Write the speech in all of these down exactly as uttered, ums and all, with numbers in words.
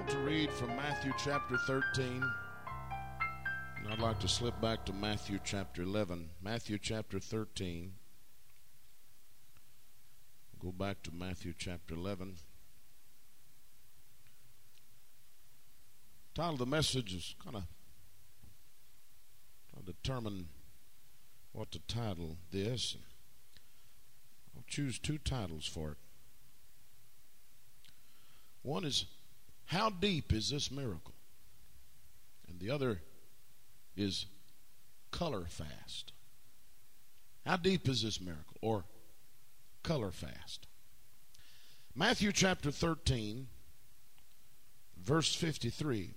to read from Matthew chapter thirteen. And I'd like to slip back to Matthew chapter eleven. Matthew chapter thirteen. Go back to Matthew chapter eleven. The title of the message is kind of trying to determine what to title this. I'll choose two titles for it. One is, how deep is this miracle? And the other is, color fast. How deep is this miracle? Or color fast. Matthew chapter thirteen, verse fifty-three.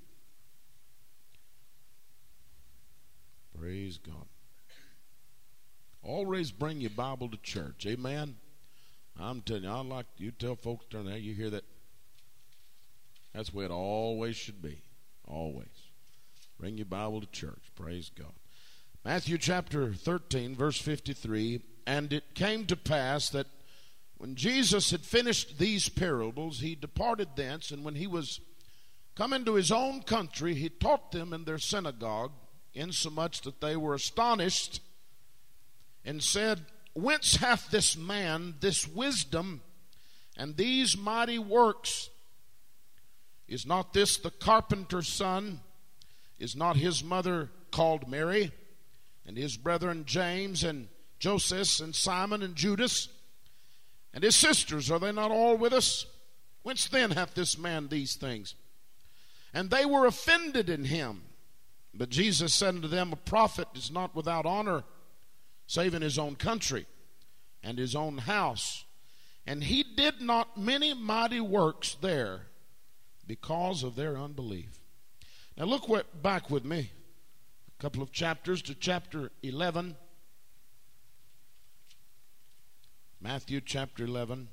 Praise God. Always bring your Bible to church. Amen. I'm telling you, I like you tell folks turn there, you hear that. That's the way it always should be. Always. Bring your Bible to church. Praise God. Matthew chapter thirteen, verse fifty-three. And it came to pass that when Jesus had finished these parables, he departed thence, and when he was come into his own country, he taught them in their synagogue, insomuch that they were astonished, and said, Whence hath this man this wisdom and these mighty works? Is not this the carpenter's son? Is not his mother called Mary? And his brethren James and Joseph and Simon and Judas? And his sisters, are they not all with us? Whence then hath this man these things? And they were offended in him. But Jesus said unto them, A prophet is not without honor, save in his own country and his own house. And he did not many mighty works there, because of their unbelief. Now look what, back with me a couple of chapters to chapter eleven. Matthew chapter eleven.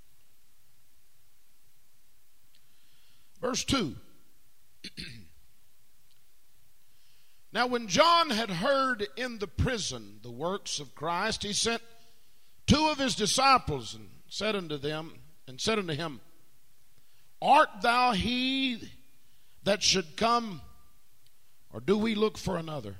Verse two. Now when John had heard in the prison the works of Christ, he sent two of his disciples and said unto them, and said unto him, Art thou he that should come, or do we look for another?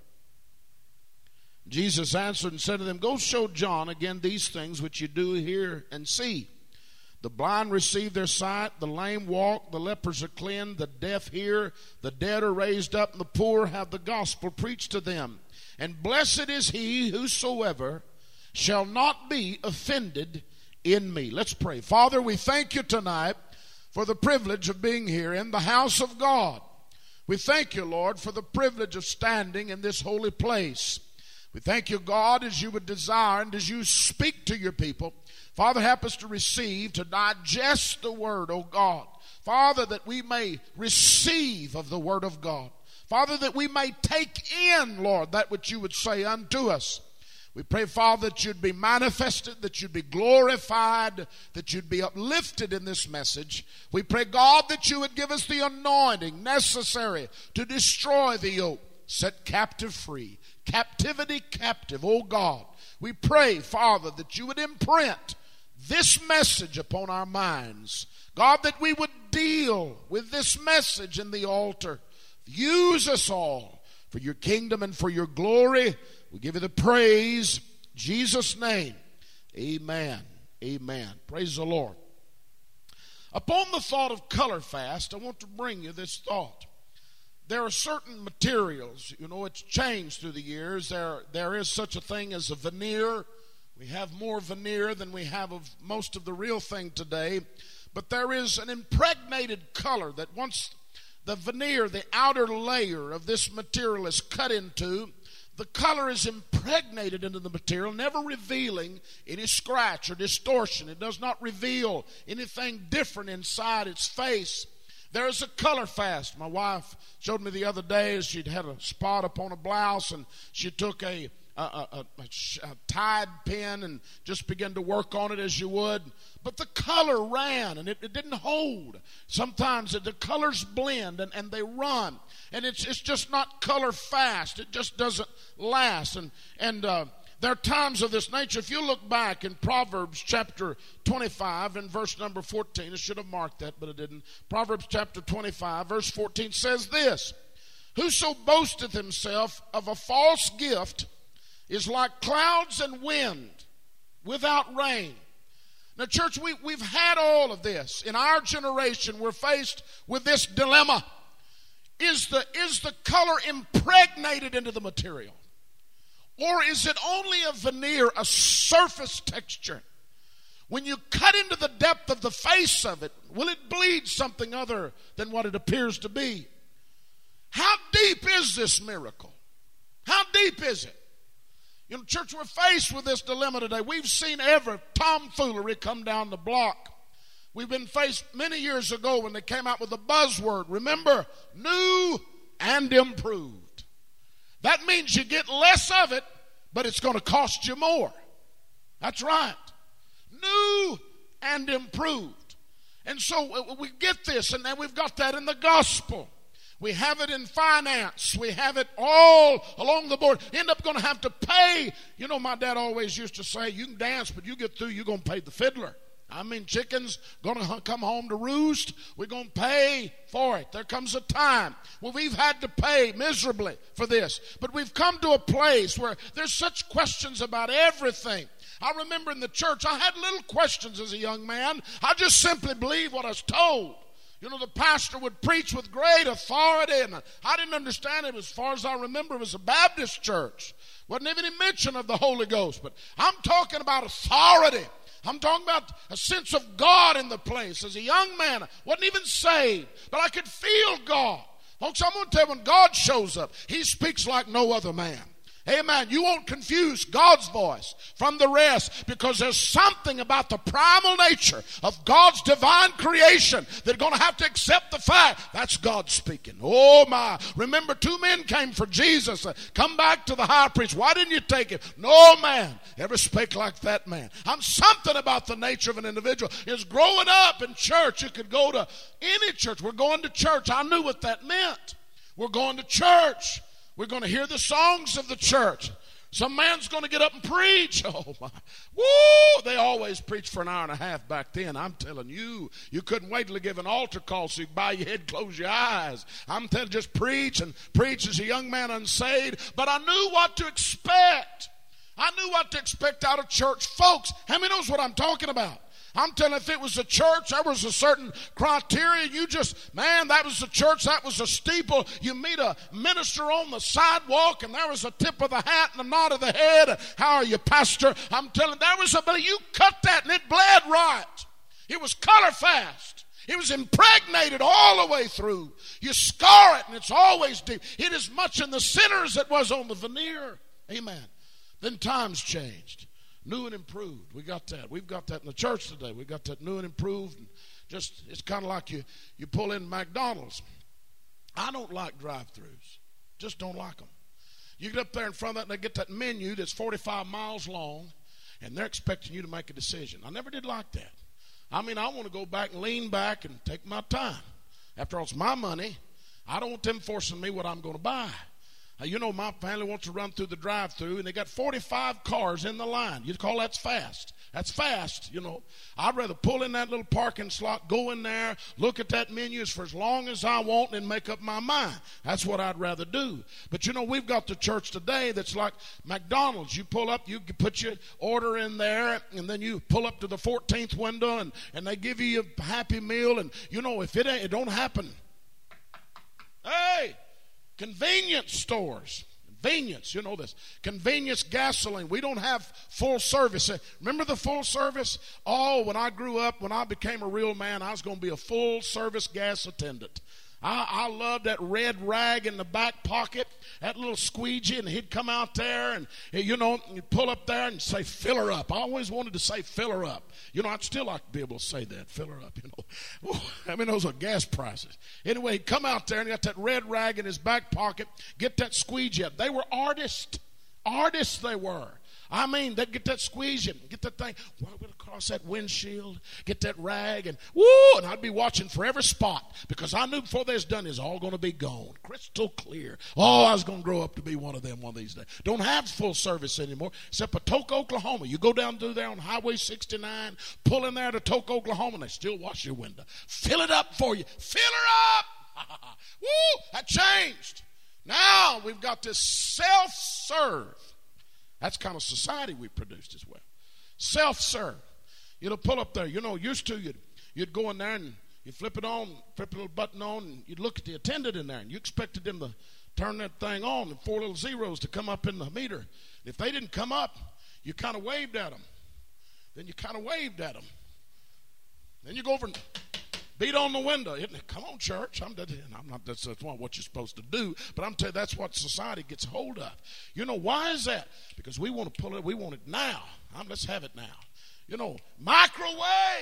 Jesus answered and said to them, Go show John again these things which you do hear and see. The blind receive their sight, the lame walk, the lepers are cleansed, the deaf hear, the dead are raised up, and the poor have the gospel preached to them. And blessed is he whosoever shall not be offended in me. Let's pray. Father, we thank you tonight for the privilege of being here in the house of God. We thank you, Lord, for the privilege of standing in this holy place. We thank you, God, as you would desire and as you speak to your people. Father, help us to receive, to digest the word, oh God. Father, that we may receive of the word of God. Father, that we may take in, Lord, that which you would say unto us. We pray, Father, that you'd be manifested, that you'd be glorified, that you'd be uplifted in this message. We pray, God, that you would give us the anointing necessary to destroy the yoke, set captive free, captivity captive, oh God. We pray, Father, that you would imprint this message upon our minds. God, that we would deal with this message in the altar. Use us all for your kingdom and for your glory. We give you the praise. In Jesus' name, amen. Amen. Praise the Lord. Upon the thought of color fast, I want to bring you this thought. There are certain materials, you know, it's changed through the years. There, there is such a thing as a veneer. We have more veneer than we have of most of the real thing today. But there is an impregnated color that once the veneer, the outer layer of this material is cut into, the color is impregnated into the material, never revealing any scratch or distortion. It does not reveal anything different inside its face. There is a color fast. My wife showed me the other day as she'd had a spot upon a blouse, and she took a, a, a, a, a Tide pen and just began to work on it as you would. But the color ran, and it, it didn't hold. Sometimes the colors blend, and, and they run. And it's it's just not color fast. It just doesn't last. And, and uh, there are times of this nature. If you look back in Proverbs chapter twenty-five and verse number fourteen, I should have marked that, but I didn't. Proverbs chapter twenty-five, verse fourteen says this: whoso boasteth himself of a false gift is like clouds and wind without rain. Now, church, we, we've had all of this. In our generation, we're faced with this dilemma. Is the, is the color impregnated into the material? Or is it only a veneer, a surface texture? When you cut into the depth of the face of it, will it bleed something other than what it appears to be? How deep is this miracle? How deep is it? You know, church, we're faced with this dilemma today. We've seen every tomfoolery come down the block. We've been faced many years ago when they came out with the buzzword. Remember, new and improved. That means you get less of it, but it's going to cost you more. That's right. New and improved. And so we get this, and then we've got that in the gospel. We have it in finance. We have it all along the board. End up going to have to pay. You know, my dad always used to say, you can dance, but you get through, you're going to pay the fiddler. I mean, chicken's going to come home to roost. We're going to pay for it. There comes a time. Well, we've had to pay miserably for this. But we've come to a place where there's such questions about everything. I remember in the church, I had little questions as a young man. I just simply believed what I was told. You know, the pastor would preach with great authority, and I didn't understand it. As far as I remember, it was a Baptist church. Wasn't even any mention of the Holy Ghost. But I'm talking about authority. I'm talking about a sense of God in the place. As a young man, I wasn't even saved, but I could feel God. Folks, I'm going to tell you, when God shows up, He speaks like no other man. Amen. You won't confuse God's voice from the rest, because there's something about the primal nature of God's divine creation that are going to have to accept the fact that's God speaking. Oh my. Remember, two men came for Jesus. Uh, come back to the high priest. Why didn't you take him? No man ever spake like that man. I'm something about the nature of an individual. Is growing up in church, you could go to any church. We're going to church. I knew what that meant. We're going to church. We're going to hear the songs of the church. Some man's going to get up and preach. Oh, my. Woo! They always preach for an hour and a half back then. I'm telling you, you couldn't wait till they give an altar call so you could bow your head, close your eyes. I'm telling you, just preach and preach as a young man unsaved. But I knew what to expect. I knew what to expect out of church. Folks, how many knows what I'm talking about? I'm telling you, if it was a church, there was a certain criteria. You just, man, that was the church, that was a steeple. You meet a minister on the sidewalk, and there was a tip of the hat and a nod of the head. How are you, pastor? I'm telling you, there was a, you cut that and it bled right. It was color fast. It was impregnated all the way through. You scar it, and it's always deep. It is much in the center as it was on the veneer. Amen. Then times changed. New and improved. We got that. We've got that in the church today. We got that new and improved. And just, it's kind of like you, you pull in McDonald's. I don't like drive-thrus. Just don't like them. You get up there in front of that, and they get that menu that's forty-five miles long, and they're expecting you to make a decision. I never did like that. I mean, I want to go back and lean back and take my time. After all, it's my money. I don't want them forcing me what I'm going to buy. You know, my family wants to run through the drive-thru, and they got forty-five cars in the line. You'd call that's fast. That's fast, you know. I'd rather pull in that little parking slot, go in there, look at that menu for as long as I want, and make up my mind. That's what I'd rather do. But, you know, we've got the church today that's like McDonald's. You pull up, you put your order in there, and then you pull up to the fourteenth window, and, and they give you a Happy Meal. And, you know, if it ain't, it don't happen. Hey! Convenience stores. Convenience, you know this. Convenience gasoline. We don't have full service. Remember the full service? Oh, when I grew up, when I became a real man, I was going to be a full service gas attendant. I, I loved that red rag in the back pocket, that little squeegee, and he'd come out there and, you know, you'd pull up there and say, fill her up. I always wanted to say, fill her up. You know, I'd still like to be able to say that, fill her up, you know. I mean, those are gas prices. Anyway, he'd come out there and he got that red rag in his back pocket, get that squeegee up. They were artists. Artists they were. I mean, they get that squeeze you, get that thing, well, across that windshield, get that rag, and woo, and I'd be watching for every spot because I knew before they was done, it's all going to be gone, crystal clear. Oh, I was going to grow up to be one of them one of these days. Don't have full service anymore, except Patoka, Oklahoma. You go down through there on Highway sixty-nine, pull in there to Patoka, Oklahoma, and they still wash your window. Fill it up for you. Fill her up. Woo, that changed. Now we've got this self-serve. That's the kind of society we produced as well. Self-serve. You know, pull up there. You know, used to, you'd, you'd go in there and you'd flip it on, flip a little button on, and you'd look at the attendant in there, and you expected them to turn that thing on and four little zeros to come up in the meter. If they didn't come up, you kind of waved at them. Then you kind of waved at them. Then you go over and beat on the window. Come on, church. I'm, I'm not, that's, that's not what you're supposed to do, but I'm telling you, that's what society gets hold of. You know, why is that? Because we want to pull it, we want it now. I'm, let's have it now. You know, microwave.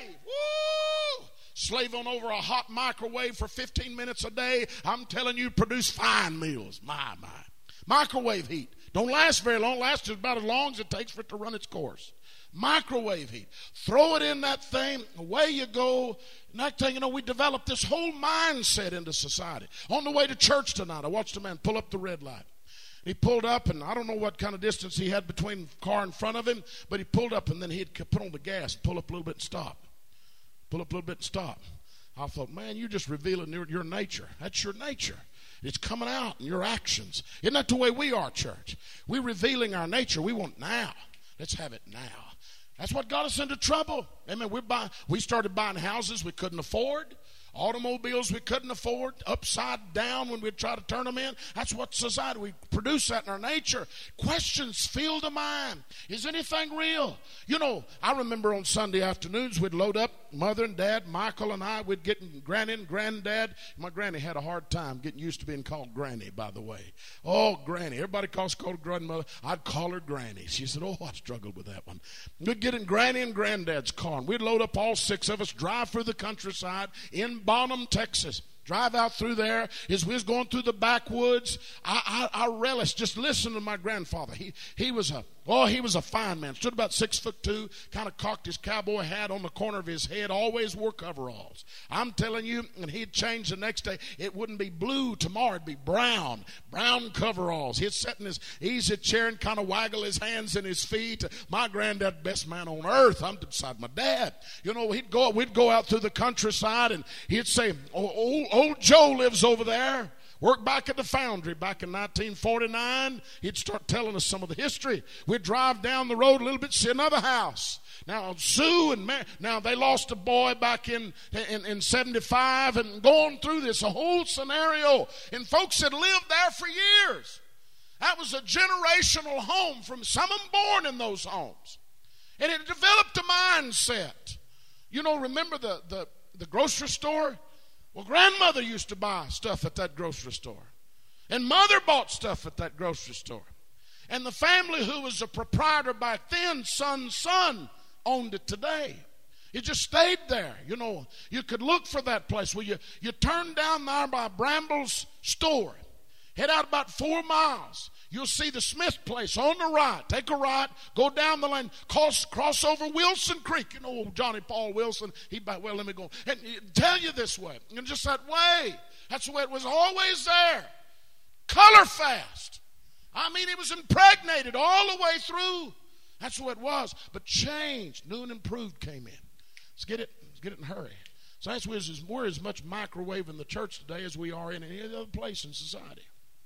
Woo! Slave on over a hot microwave for fifteen minutes a day. I'm telling you, produce fine meals. My, my. Microwave heat. Don't last very long. Lasts about as long as it takes for it to run its course. Microwave heat. Throw it in that thing. Away you go. Next thing you know, we developed this whole mindset into society. On the way to church tonight, I watched a man pull up the red light. He pulled up, and I don't know what kind of distance he had between the car in front of him, but he pulled up, and then he'd put on the gas, pull up a little bit and stop. Pull up a little bit and stop. I thought, man, you're just revealing your, your nature. That's your nature. It's coming out in your actions. Isn't that the way we are, church? We're revealing our nature. We want now. Let's have it now. That's what got us into trouble. Amen. We're buying, we started buying houses we couldn't afford. Automobiles we couldn't afford, upside down when we'd try to turn them in. That's what society, we produce that in our nature. Questions fill the mind. Is anything real? You know, I remember on Sunday afternoons we'd load up, Mother and Dad, Michael and I, we'd get Granny and Granddad. My granny had a hard time getting used to being called Granny, by the way. Oh, Granny. Everybody calls called her grandmother. I'd call her Granny. She said, oh, I struggled with that one. We'd get in Granny and Granddad's car, and we'd load up all six of us, drive through the countryside in Bonham, Texas. Drive out through there. As we was going through the backwoods, I, I, I relished just listening to my grandfather. He he was a oh he was a fine man. Stood about six foot two. Kind of cocked his cowboy hat on the corner of his head. Always wore coveralls. I'm telling you, and he'd change the next day. It wouldn't be blue tomorrow. It'd be brown, brown coveralls. He'd sit in his easy chair and kind of waggle his hands and his feet. My granddad, best man on earth. I'm beside my dad. You know, he'd go. We'd go out through the countryside, and he'd say, "Oh, oh, oh Old Joe lives over there. Worked back at the foundry back in nineteen forty-nine. He'd start telling us some of the history. We'd drive down the road a little bit, see another house. Now, Sue and Mary, now they lost a boy back in, in, in seventy-five and going through this, a whole scenario. And folks had lived there for years. That was a generational home from some of them born in those homes. And it developed a mindset. You know, remember the, the, the grocery store? Well, grandmother used to buy stuff at that grocery store. And mother bought stuff at that grocery store. And the family who was a proprietor back then, son's son, owned it today. It just stayed there. You know, you could look for that place. Well, you, you turn down there by Bramble's store. Head out about four miles. You'll see the Smith place on the right. Take a right, go down the lane, cross, cross over Wilson Creek. You know, old Johnny Paul Wilson, he, well, let me go. And tell you this way, and just that way. That's the way it was always there. Color fast. I mean, it was impregnated all the way through. That's the way it was. But change, new and improved came in. Let's get it, let's get it in a hurry. So that's why we're as much microwave in the church today as we are in any other place in society.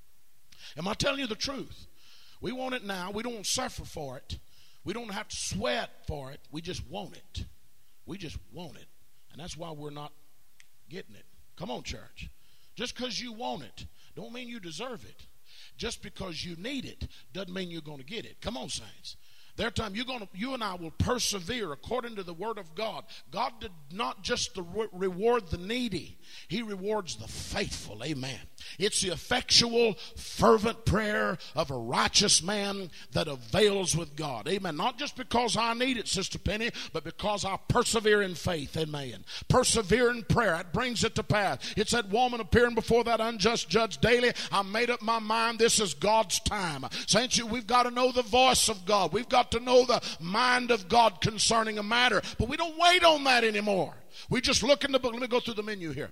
Am I telling you the truth? We want it now. We don't suffer for it. We don't have to sweat for it. We just want it. We just want it. And that's why we're not getting it. Come on, church. Just because you want it don't mean you deserve it. Just because you need it doesn't mean you're going to get it. Come on, saints. There are times you're going to, you and I will persevere according to the Word of God. God did not just re- reward the needy. He rewards the faithful. Amen. It's the effectual, fervent prayer of a righteous man that avails with God. Amen. Not just because I need it, Sister Penny, but because I persevere in faith. Amen. Persevere in prayer. It brings it to pass. It's that woman appearing before that unjust judge daily. I made up my mind. This is God's time. Saints, we've got to know the voice of God. We've got got to know the mind of God concerning a matter. But we don't wait on that anymore. We just look in the book. Let me go through the menu here.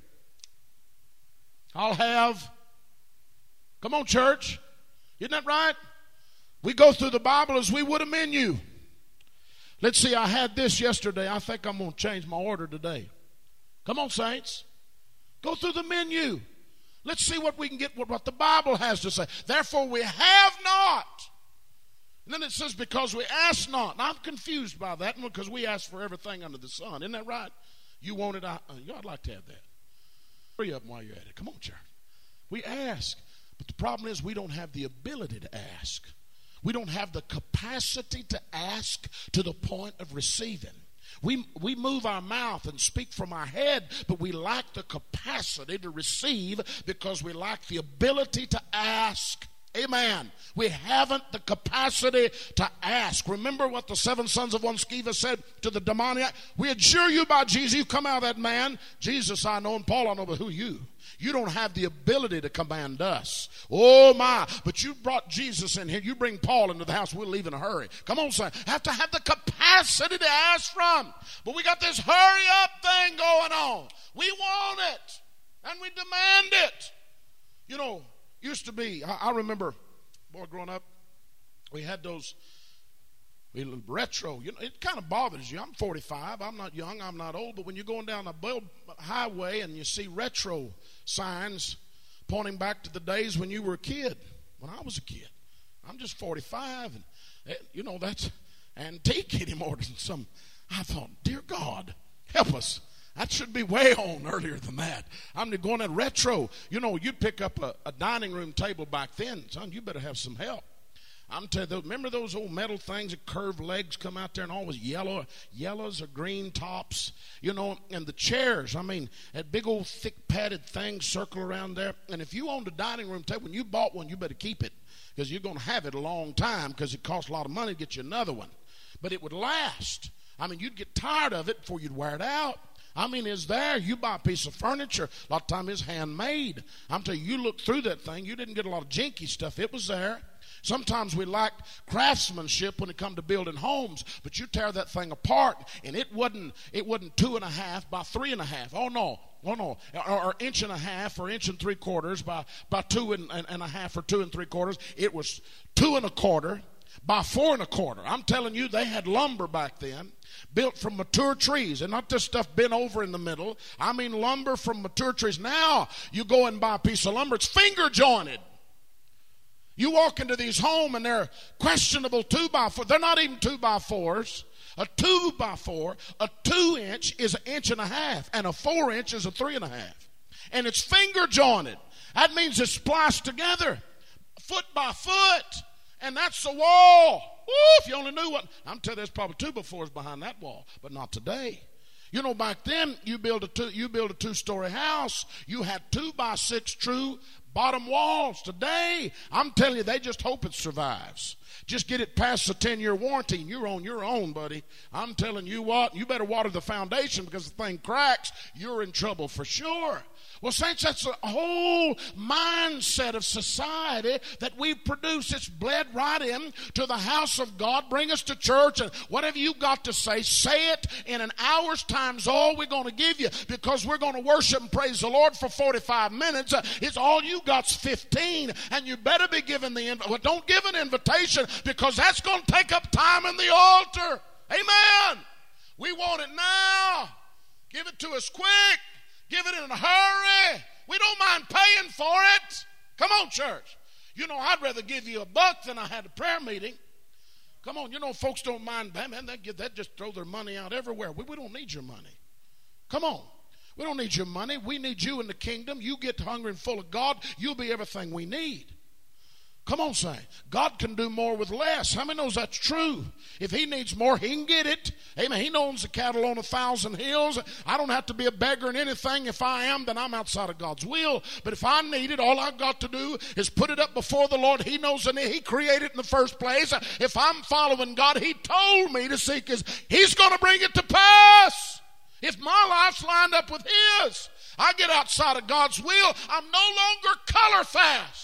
I'll have, come on, church. Isn't that right? We go through the Bible as we would a menu. Let's see, I had this yesterday. I think I'm going to change my order today. Come on, saints. Go through the menu. Let's see what we can get, what, what the Bible has to say. Therefore, we have not. And then it says, because we ask not. Now, I'm confused by that because we ask for everything under the sun. Isn't that right? You want it? I, I'd like to have that. Hurry up while you're at it. Come on, church. We ask. But the problem is we don't have the ability to ask. We don't have the capacity to ask to the point of receiving. We, we move our mouth and speak from our head, but we lack the capacity to receive because we lack the ability to ask. Amen. We haven't the capacity to ask. Remember what the seven sons of one Sceva said to the demoniac? We adjure you by Jesus, you come out of that man. Jesus I know and Paul I know, but who you? You don't have the ability to command us. Oh my, but you brought Jesus in here. You bring Paul into the house, we'll leave in a hurry. Come on, son. Have to have the capacity to ask from. But we got this hurry up thing going on. We want it. And we demand it. You know, used to be, I, I remember, boy, growing up, we had those we retro. You know, it kind of bothers you. I'm forty-five. I'm not young. I'm not old. But when you're going down a highway and you see retro signs pointing back to the days when you were a kid, when I was a kid, I'm just forty-five, and you know that's antique anymore than some. I thought, dear God, help us. That should be way on earlier than that. I'm going at retro. You know, you'd pick up a, a dining room table back then. Son, you better have some help. I'm telling you, remember those old metal things that curved legs come out there and always yellow, yellows or green tops, you know, and the chairs, I mean, that big old thick padded thing circle around there. And if you owned a dining room table, when you bought one, you better keep it because you're going to have it a long time because it costs a lot of money to get you another one. But it would last. I mean, you'd get tired of it before you'd wear it out. I mean, it's there. You buy a piece of furniture, a lot of time it's handmade. I'm telling you, you look through that thing, you didn't get a lot of jinky stuff. It was there. Sometimes we lack craftsmanship when it comes to building homes, but you tear that thing apart, and it wasn't it wasn't two and a half by three and a half. Oh no, oh no, or, or inch and a half or inch and three quarters by by two and, and, and a half or two and three quarters. It was two and a quarter by four and a quarter. I'm telling you, they had lumber back then, built from mature trees, and not this stuff bent over in the middle. I mean lumber from mature trees. Now you go and buy a piece of lumber, it's finger jointed. You walk into these homes and they're questionable two by four. They're not even two by fours. A two by four, a two inch is an inch and a half, and a four inch is a three and a half. And it's finger jointed. That means it's spliced together, foot by foot, and that's the wall. Woo, if you only knew what, I'm telling you, there's probably two by fours behind that wall, but not today. You know, back then you build a two, you build a two-story house. You had two by six true bottom walls. Today, I'm telling you, they just hope it survives. Just get it past the ten-year warranty, and you're on your own, buddy. I'm telling you what, you better water the foundation because if the thing cracks, you're in trouble for sure. Well, saints, that's a whole mindset of society that we produce. It's bled right in to the house of God. Bring us to church, and whatever you got to say, say it in an hour's time's all we're going to give you because we're going to worship and praise the Lord for forty-five minutes. It's all you got's fifteen, and you better be given the invitation. Well, don't give an invitation because that's going to take up time in the altar. Amen. We want it now. Give it to us quick. Give it in a hurry. We don't mind paying for it. Come on, church. You know, I'd rather give you a buck than I had a prayer meeting. Come on, you know, folks don't mind. Man, they get that, just throw their money out everywhere. We, we don't need your money. Come on. We don't need your money. We need you in the kingdom. You get hungry and full of God, you'll be everything we need. Come on, say. God can do more with less. How many knows that's true? If he needs more, he can get it. Amen. He owns the cattle on a thousand hills. I don't have to be a beggar in anything. If I am, then I'm outside of God's will. But if I need it, all I've got to do is put it up before the Lord. He knows that he created it in the first place. If I'm following God, he told me to seek his. He's going to bring it to pass. If my life's lined up with his, I get outside of God's will, I'm no longer color fast.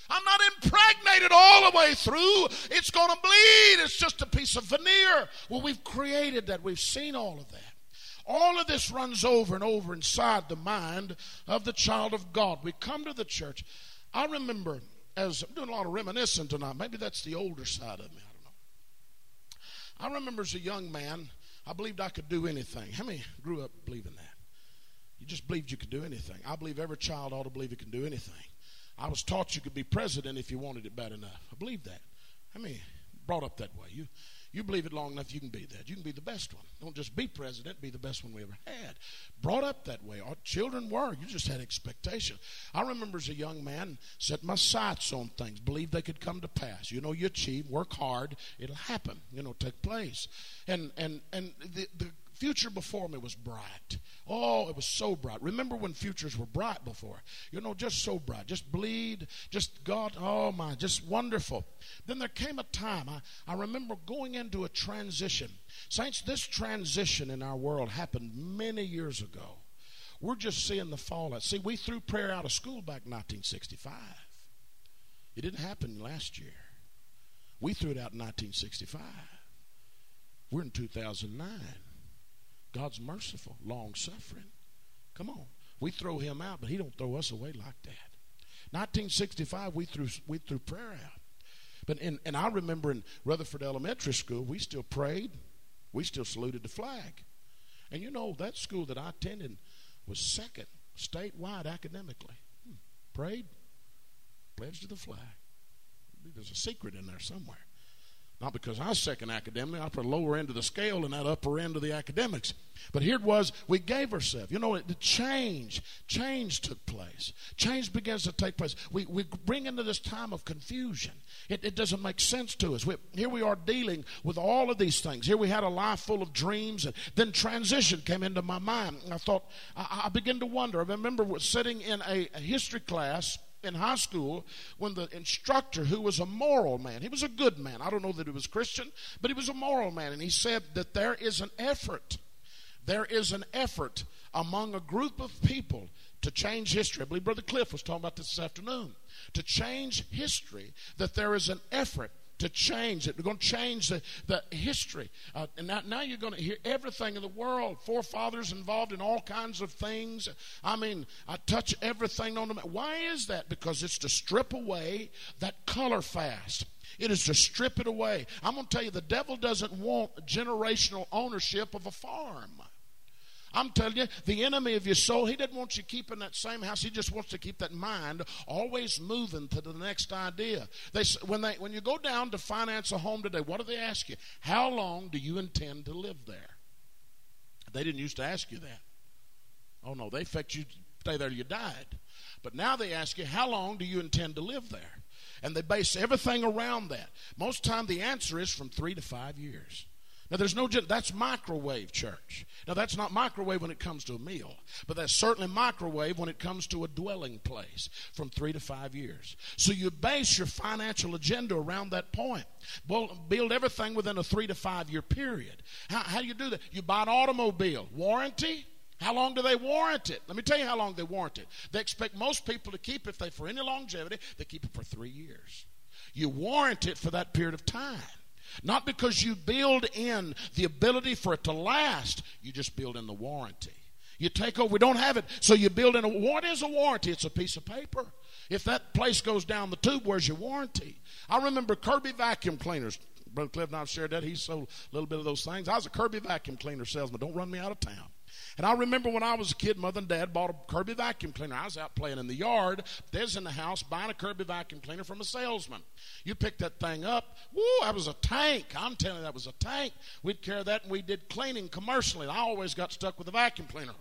I'm not impregnated all the way through. It's going to bleed. It's just a piece of veneer. Well, we've created that. We've seen all of that. All of this runs over and over inside the mind of the child of God. We come to the church. I remember, as I'm doing a lot of reminiscing tonight, maybe that's the older side of me, I don't know. I remember as a young man, I believed I could do anything. How many grew up believing that? You just believed you could do anything. I believe every child ought to believe he can do anything. I was taught you could be president if you wanted it bad enough. I believe that. I mean, brought up that way. You you believe it long enough, you can be that. You can be the best one. Don't just be president, be the best one we ever had. Brought up that way. Our children were. You just had expectation. I remember as a young man, set my sights on things, believed they could come to pass. You know, you achieve, work hard, it'll happen, you know, take place. And and and the, the future before me was bright. Oh, it was so bright. Remember when futures were bright before? You know, just so bright. Just bleed. Just God, oh my, just wonderful. Then there came a time, I, I remember going into a transition. Saints, this transition in our world happened many years ago. We're just seeing the fallout. See, we threw prayer out of school back in nineteen sixty-five. It didn't happen last year. We threw it out in nineteen sixty-five. We're in two thousand nine. God's merciful, long-suffering. Come on. We throw him out, but he don't throw us away like that. nineteen sixty-five, we threw, we threw prayer out. But in, and I remember in Rutherford Elementary School, we still prayed. We still saluted the flag. And you know, that school that I attended was second statewide academically. Hmm. Prayed, pledged to the flag. There's a secret in there somewhere. Not because I was second academically. I put a lower end of the scale and that upper end of the academics. But here it was, we gave ourselves. You know, the change, change took place. Change begins to take place. We, we bring into this time of confusion. It, it doesn't make sense to us. We, here we are dealing with all of these things. Here we had a life full of dreams, and then transition came into my mind. And I thought, I, I began to wonder. I remember sitting in a, a history class in high school when the instructor, who was a moral man, he was a good man. I don't know that he was Christian, but he was a moral man. And he said that there is an effort, there is an effort among a group of people to change history. I believe Brother Cliff was talking about this this afternoon. To change history, that there is an effort to change it. We're going to change the, the history. Uh, and now, now you're going to hear everything in the world. Forefathers involved in all kinds of things. I mean, I touch everything on them. Why is that? Because it's to strip away that color fast. It is to strip it away. I'm going to tell you, the devil doesn't want generational ownership of a farm. I'm telling you, the enemy of your soul, he doesn't want you keeping that same house. He just wants to keep that mind always moving to the next idea. They, when, they, when you go down to finance a home today, what do they ask you? How long do you intend to live there? They didn't used to ask you that. Oh, no, they expect you to stay there till you died. But now they ask you, how long do you intend to live there? And they base everything around that. Most time the answer is from three to five years. Now, there's no, that's microwave, church. Now, that's not microwave when it comes to a meal, but that's certainly microwave when it comes to a dwelling place, from three to five years. So you base your financial agenda around that point. Build everything within a three to five year period. How, how do you do that? You buy an automobile. Warranty? How long do they warrant it? Let me tell you how long they warrant it. They expect most people to keep it, if they for any longevity, they keep it for three years. You warrant it for that period of time. Not because you build in the ability for it to last, you just build in the warranty. You take over, we don't have it, so you build in a, what is a warranty? It's a piece of paper. If that place goes down the tube, where's your warranty? I remember Kirby vacuum cleaners. Brother Cliff and I shared that. He sold a little bit of those things. I was a Kirby vacuum cleaner salesman. Don't run me out of town. And I remember when I was a kid, Mother and Dad bought a Kirby vacuum cleaner. I was out playing in the yard. Dad's in the house buying a Kirby vacuum cleaner from a salesman. You pick that thing up. Woo, that was a tank. I'm telling you, that was a tank. We'd carry that, and we did cleaning commercially. I always got stuck with a vacuum cleaner.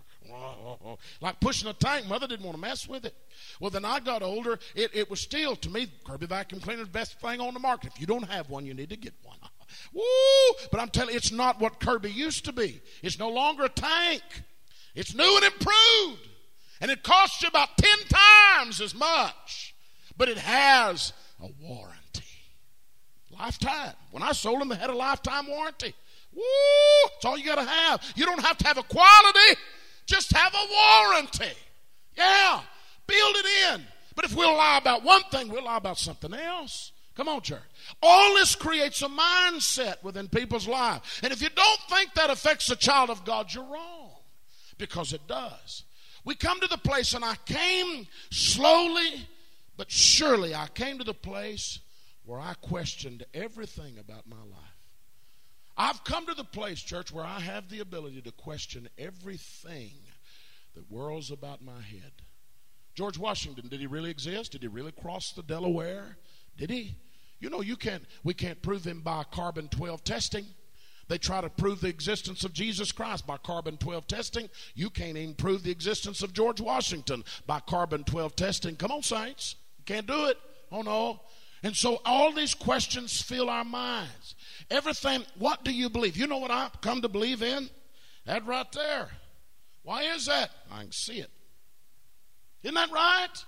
Like pushing a tank. Mother didn't want to mess with it. Well, then I got older. It, it was still, to me, Kirby vacuum cleaner is the best thing on the market. If you don't have one, you need to get one. Woo! But I'm telling you, it's not what Kirby used to be. It's no longer a tank. It's new and improved. And it costs you about ten times as much. But it has a warranty. Lifetime. When I sold them, they had a lifetime warranty. Woo! That's all you got to have. You don't have to have a quality. Just have a warranty. Yeah. Build it in. But if we'll lie about one thing, we'll lie about something else. Come on, church. All this creates a mindset within people's lives. And if you don't think that affects a child of God, you're wrong. Because it does. We come to the place, and I came slowly, but surely I came to the place where I questioned everything about my life. I've come to the place, church, where I have the ability to question everything that whirls about my head. George Washington, did he really exist? Did he really cross the Delaware? Did he? You know, you can't. We can't prove him by carbon twelve testing. They try to prove the existence of Jesus Christ by carbon twelve testing. You can't even prove the existence of George Washington by carbon twelve testing. Come on, saints. You can't do it. Oh, no. And so all these questions fill our minds. Everything, what do you believe? You know what I've come to believe in? That right there. Why is that? I can see it. Isn't that right?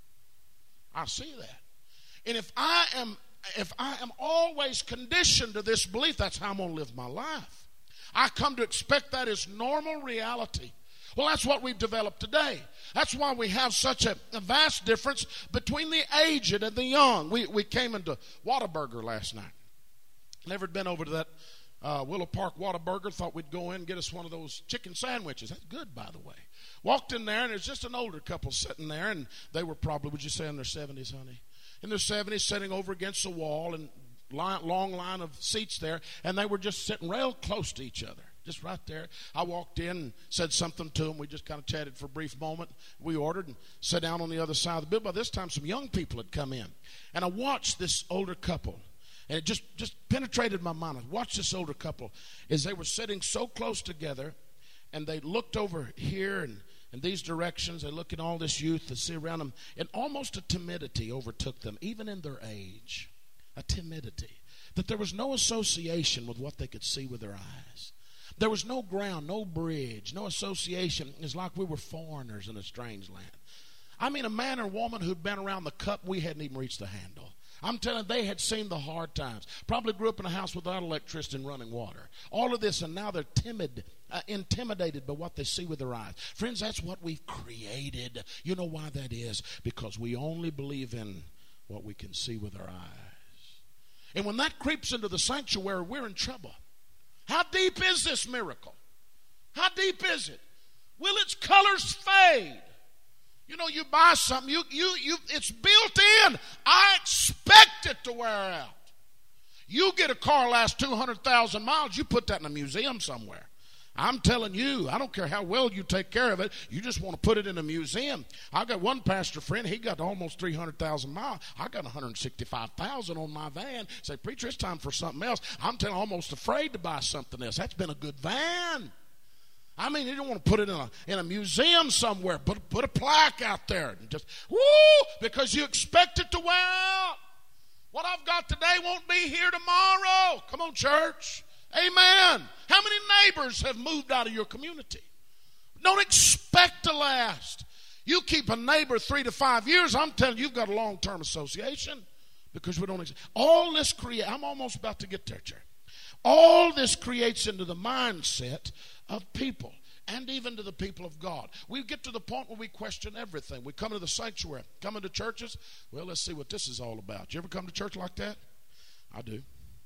I see that. And if I am if I am always conditioned to this belief, that's how I'm going to live my life. I come to expect that as normal reality. Well, that's what we've developed today. That's why we have such a, a vast difference between the aged and the young. We we came into Whataburger last night. Never been over to that uh, Willow Park Whataburger. Thought we'd go in and get us one of those chicken sandwiches. That's good, by the way. Walked in there, and there's just an older couple sitting there, and they were probably, would you say, in their seventies, honey? In their seventies, sitting over against the wall, and line, long line of seats there, and they were just sitting real close to each other, just right there. I walked in and said something to them. We just kind of chatted for a brief moment. We ordered and sat down on the other side of the building. By this time, some young people had come in, and I watched this older couple, and it just, just penetrated my mind. I watched this older couple as they were sitting so close together, and they looked over here and in these directions. They look at all this youth that see around them, and almost a timidity overtook them, even in their age. A timidity. That there was no association with what they could see with their eyes. There was no ground, no bridge, no association. It's like we were foreigners in a strange land. I mean, a man or woman who'd been around the cup, we hadn't even reached the handle. I'm telling you, they had seen the hard times. Probably grew up in a house without electricity and running water. All of this, and now they're timid, uh, intimidated by what they see with their eyes. Friends, that's what we've created. You know why that is? Because we only believe in what we can see with our eyes. And when that creeps into the sanctuary, we're in trouble. How deep is this miracle? How deep is it? Will its colors fade? You know, you buy something, you, you, you, it's built in. I expect it to wear out. You get a car last two hundred thousand miles, you put that in a museum somewhere. I'm telling you, I don't care how well you take care of it, you just want to put it in a museum. I got one pastor friend, he got almost three hundred thousand miles. I got one hundred sixty-five thousand on my van. Say, preacher, it's time for something else. I'm telling you, I'm almost afraid to buy something else. That's been a good van. I mean, you don't want to put it in a in a museum somewhere. Put, put a plaque out there. And just, woo, because you expect it to wear out. What I've got today won't be here tomorrow. Come on, church. Amen. How many neighbors have moved out of your community? Don't expect to last. You keep a neighbor three to five years, I'm telling you, you've got a long-term association. Because we don't exist. All this create. I'm almost about to get there, church. All this creates into the mindset of people, and even to the people of God. We get to the point where we question everything. We come to the sanctuary, come into churches. Well, let's see what this is all about. You ever come to church like that? I do.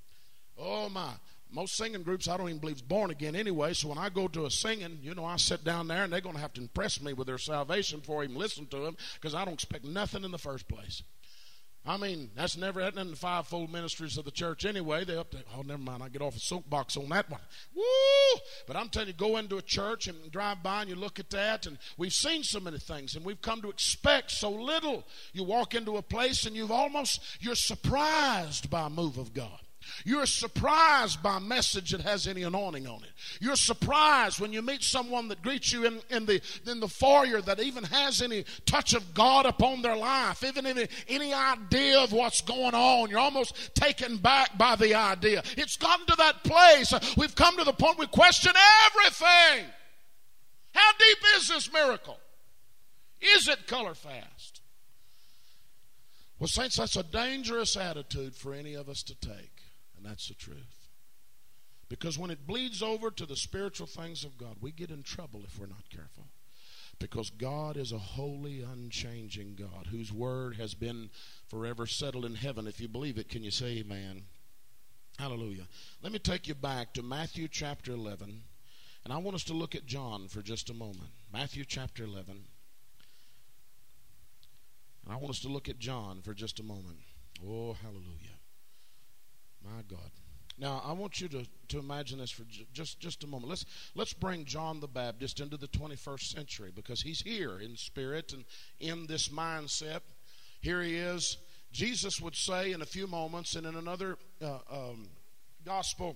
Oh my. Most singing groups I don't even believe is born again anyway, so when I go to a singing, you know, I sit down there and they're going to have to impress me with their salvation before I even listen to them, because I don't expect nothing in the first place. I mean, that's never happened in the fivefold ministries of the church anyway. They up to, oh, never mind, I get off a soapbox on that one. Woo! But I'm telling you, go into a church and drive by and you look at that, and we've seen so many things, and we've come to expect so little. You walk into a place and you've almost, you're surprised by a move of God. You're surprised by a message that has any anointing on it. You're surprised when you meet someone that greets you in, in the in the foyer that even has any touch of God upon their life, even any, any idea of what's going on. You're almost taken back by the idea. It's gotten to that place. We've come to the point we question everything. How deep is this miracle? Is it color fast? Well, saints, that's a dangerous attitude for any of us to take. And that's the truth. Because when it bleeds over to the spiritual things of God, we get in trouble if we're not careful. Because God is a holy, unchanging God whose word has been forever settled in heaven. If you believe it, can you say amen? Hallelujah. Let me take you back to Matthew chapter eleven. And I want us to look at John for just a moment. Matthew chapter eleven. And I want us to look at John for just a moment. Oh, hallelujah. My God. Now, I want you to, to imagine this for just, just a moment. Let's, let's bring John the Baptist into the twenty-first century, because he's here in spirit and in this mindset. Here he is. Jesus would say in a few moments, and in another uh, um, gospel,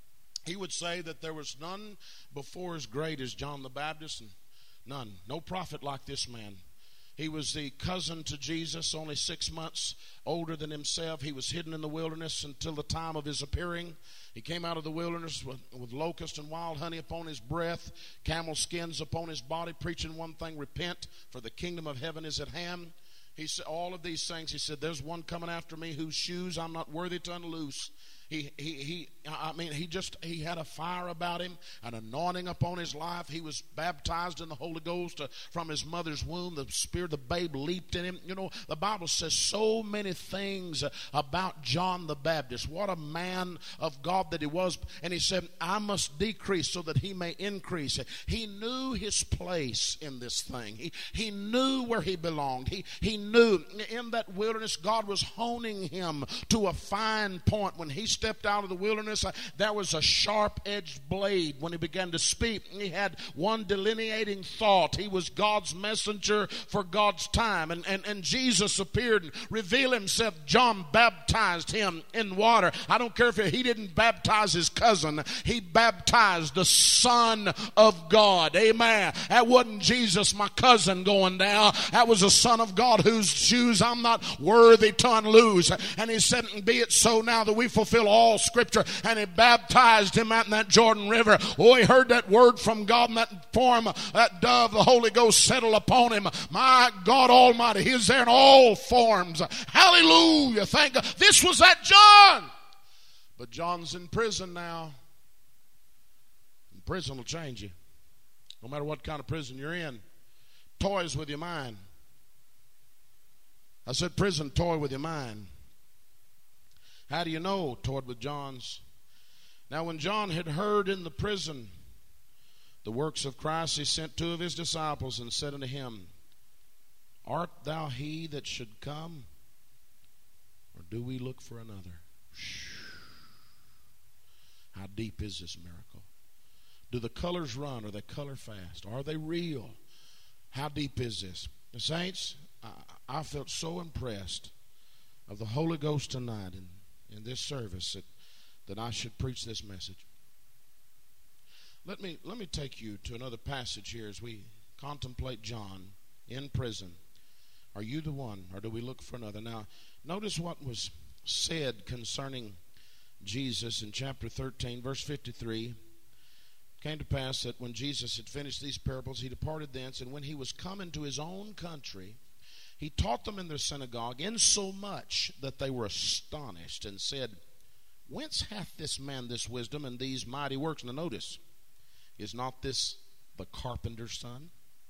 he would say that there was none before as great as John the Baptist, and none. No prophet like this man. He was the cousin to Jesus, only six months older than himself. He was hidden in the wilderness until the time of his appearing. He came out of the wilderness with, with locust and wild honey upon his breath, camel skins upon his body, preaching one thing: repent, for the kingdom of heaven is at hand. He said all of these things. He said, there's one coming after me whose shoes I'm not worthy to unloose. He, he, he, I mean, he just, he had a fire about him, an anointing upon his life. He was baptized in the Holy Ghost uh, from his mother's womb. The spirit of the babe leaped in him. You know, the Bible says so many things uh, about John the Baptist. What a man of God that he was. And he said, I must decrease so that he may increase. He knew his place in this thing. He, he knew where he belonged. He, he knew in that wilderness God was honing him to a fine point. When he stepped out of the wilderness, uh, there was a sharp-edged blade. When he began to speak, he had one delineating thought. He was God's messenger for God's time. And, and, and Jesus appeared and revealed himself. John baptized him in water. I don't care if he, he didn't baptize his cousin. He baptized the Son of God. Amen. That wasn't Jesus, my cousin, going down. That was the Son of God whose shoes I'm not worthy to unloose. And he said, be it so now that we fulfill all Scripture. And he baptized him out in that Jordan River. Oh, he heard that word from God in that form, that dove, the Holy Ghost settled upon him. My God Almighty, he is there in all forms. Hallelujah. Thank God. This was that John. But John's in prison now. And prison will change you. No matter what kind of prison you're in. Toys with your mind. I said prison, toy with your mind. How do you know? Toyed with John's. Now when John had heard in the prison the works of Christ, he sent two of his disciples and said unto him, art thou he that should come, or do we look for another? How deep is this miracle? Do the colors run? Or they color fast? Are they real? How deep is this? The saints, I, I felt so impressed of the Holy Ghost tonight in, in this service that, that I should preach this message. Let me, let me take you to another passage here as we contemplate John in prison. Are you the one, or do we look for another? Now, notice what was said concerning Jesus in chapter thirteen, verse fifty-three. It came to pass that when Jesus had finished these parables, he departed thence, and when he was come into his own country, he taught them in their synagogue, insomuch that they were astonished, and said, whence hath this man this wisdom and these mighty works? Now notice, is not this the carpenter's son?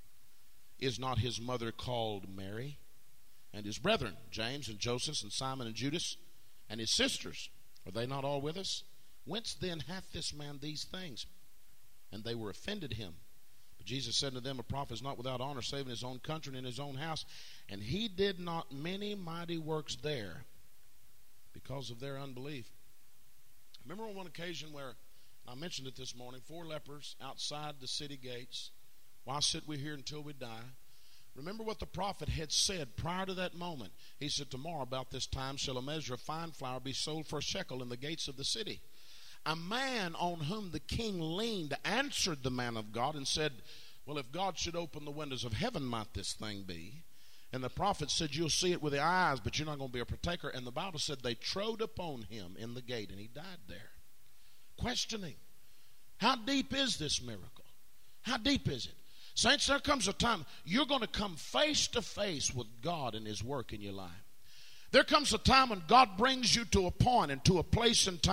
Is not his mother called Mary? And his brethren, James and Joseph and Simon and Judas, and his sisters, are they not all with us? Whence then hath this man these things? And they were offended him. But Jesus said to them, a prophet is not without honor, save in his own country and in his own house. And he did not many mighty works there, because of their unbelief. Remember on one occasion where, I mentioned it this morning, four lepers outside the city gates. Why sit we here until we die? Remember what the prophet had said prior to that moment. He said, tomorrow about this time shall a measure of fine flour be sold for a shekel in the gates of the city. A man on whom the king leaned answered the man of God and said, well, if God should open the windows of heaven, might this thing be? And the prophet said, you'll see it with the eyes, but you're not going to be a partaker. And the Bible said they trode upon him in the gate, and he died there. Questioning, how deep is this miracle? How deep is it? Saints, there comes a time you're going to come face to face with God and his work in your life. There comes a time when God brings you to a point and to a place in time.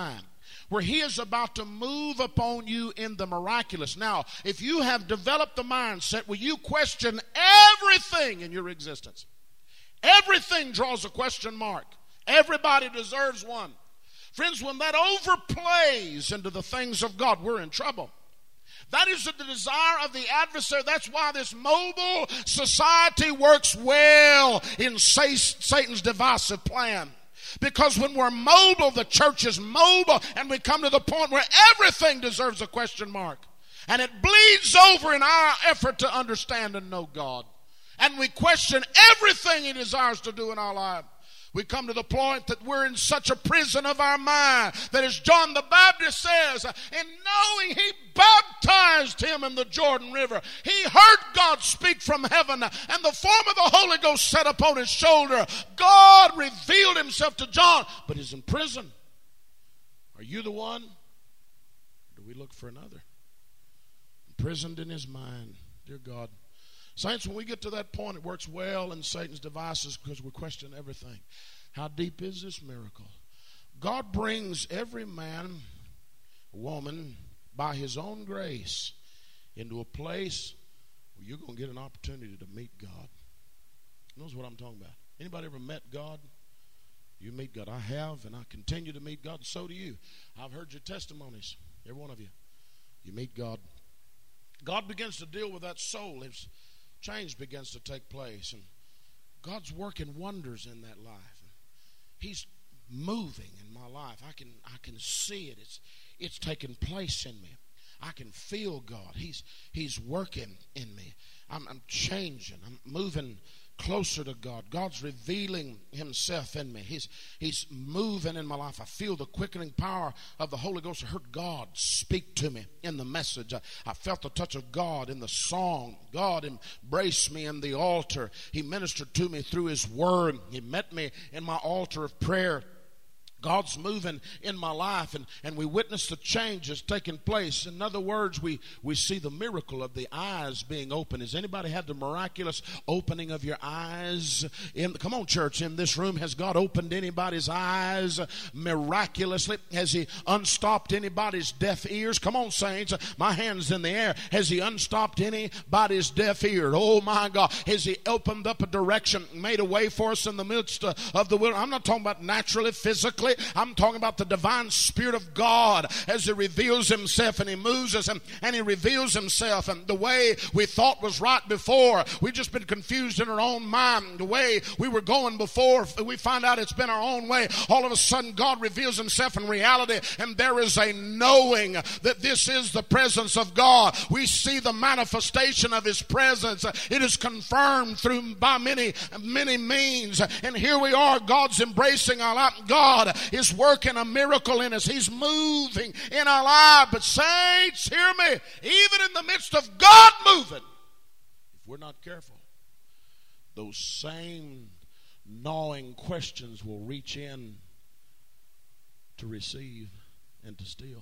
where he is about to move upon you in the miraculous. Now, if you have developed the mindset where you question everything in your existence, everything draws a question mark. Everybody deserves one. Friends, when that overplays into the things of God, we're in trouble. That is the desire of the adversary. That's why this mobile society works well in Satan's divisive plan. Because when we're mobile, the church is mobile, and we come to the point where everything deserves a question mark. And it bleeds over in our effort to understand and know God. And we question everything he desires to do in our life. We come to the point that we're in such a prison of our mind that, as John the Baptist says, in knowing he baptized him in the Jordan River, he heard God speak from heaven, and the form of the Holy Ghost sat upon his shoulder. God revealed himself to John, but he's in prison. Are you the one? Or do we look for another? Imprisoned in his mind. Dear God. Saints, when we get to that point, it works well in Satan's devices because we question everything. How deep is this miracle? God brings every man, woman, by his own grace into a place where you're going to get an opportunity to meet God. Knows what I'm talking about. Anybody ever met God? You meet God. I have, and I continue to meet God, and so do you. I've heard your testimonies, every one of you. You meet God. God begins to deal with that soul. It's change begins to take place, and God's working wonders in that life. He's moving in my life. I can I can see it. It's it's taking place in me. I can feel God. He's He's working in me. I'm, I'm changing. I'm moving closer to God. God's revealing himself in me. He's He's moving in my life. I feel the quickening power of the Holy Ghost. I heard God speak to me in the message. I, I felt the touch of God in the song. God embraced me in the altar. He ministered to me through his word. He met me in my altar of prayer. God's moving in my life, and, and we witness the changes taking place. In other words, we, we see the miracle of the eyes being open. Has anybody had the miraculous opening of your eyes? In, come on, church, in this room, has God opened anybody's eyes miraculously? Has he unstopped anybody's deaf ears? Come on, saints, my hand's in the air. Has he unstopped anybody's deaf ear? Oh, my God. Has he opened up a direction, made a way for us in the midst of the wilderness? I'm not talking about naturally, physically. I'm talking about the divine Spirit of God as he reveals himself, and he moves us, and, and he reveals himself. And the way we thought was right before, we've just been confused in our own mind. The way we were going before, we find out it's been our own way. All of a sudden, God reveals himself in reality, and there is a knowing that this is the presence of God. We see the manifestation of his presence. It is confirmed through by many, many means. And here we are, God's embracing our life. God is working a miracle in us. He's moving in our life. But saints, hear me, even in the midst of God moving, if we're not careful, those same gnawing questions will reach in to receive and to steal.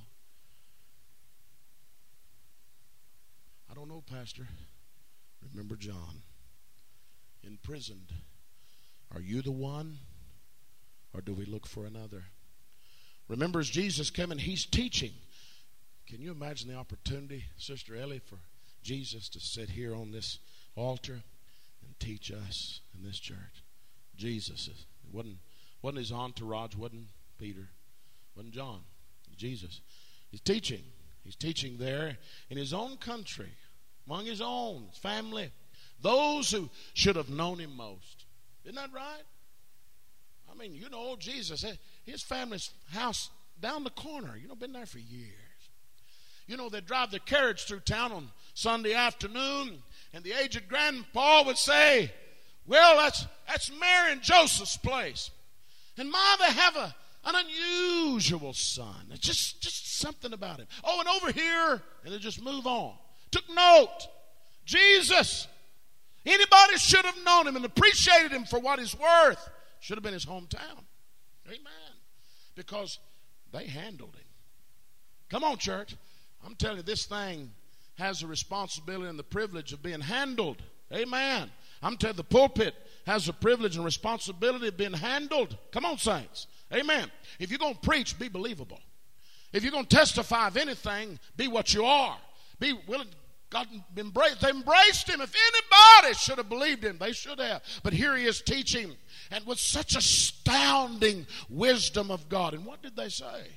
I don't know, Pastor. Remember John, imprisoned. Are you the one? Or do we look for another? Remember, as Jesus came and he's teaching. Can you imagine the opportunity, Sister Ellie, for Jesus to sit here on this altar and teach us in this church? Jesus. It wasn't, wasn't his entourage, wasn't Peter, wasn't John. Jesus. He's teaching. He's teaching there in his own country, among his own his family, those who should have known him most. Isn't that right? I mean, you know, Jesus, his family's house down the corner, you know, been there for years. You know, they drive the carriage through town on Sunday afternoon, and the aged grandpa would say, well, that's that's Mary and Joseph's place. And my, they have a, an unusual son. It's just, just something about him. Oh, and over here, and they just move on. Took note. Jesus. Anybody should have known him and appreciated him for what he's worth. Should have been his hometown. Amen. Because they handled him. Come on, church. I'm telling you, this thing has the responsibility and the privilege of being handled. Amen. I'm telling you, the pulpit has the privilege and responsibility of being handled. Come on, saints. Amen. If you're going to preach, be believable. If you're going to testify of anything, be what you are. Be willing. God embraced, they embraced him. If anybody should have believed him, they should have. But here he is teaching, and with such astounding wisdom of God. And what did they say?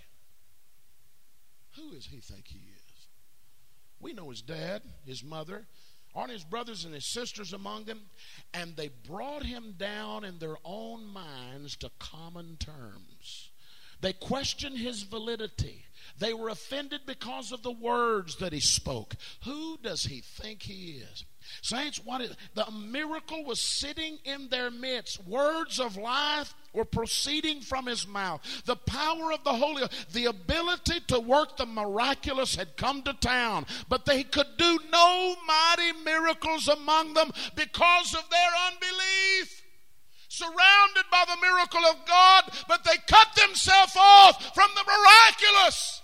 Who does he think he is? We know his dad, his mother, aren't his brothers and his sisters among them? And they brought him down in their own minds to common terms. They questioned his validity. They were offended because of the words that he spoke. Who does he think he is? Saints, what is, the miracle was sitting in their midst. Words of life were proceeding from his mouth. The power of the Holy Ghost, the ability to work the miraculous had come to town. But they could do no mighty miracles among them because of their unbelief. Surrounded by the miracle of God, but they cut themselves off from the miraculous.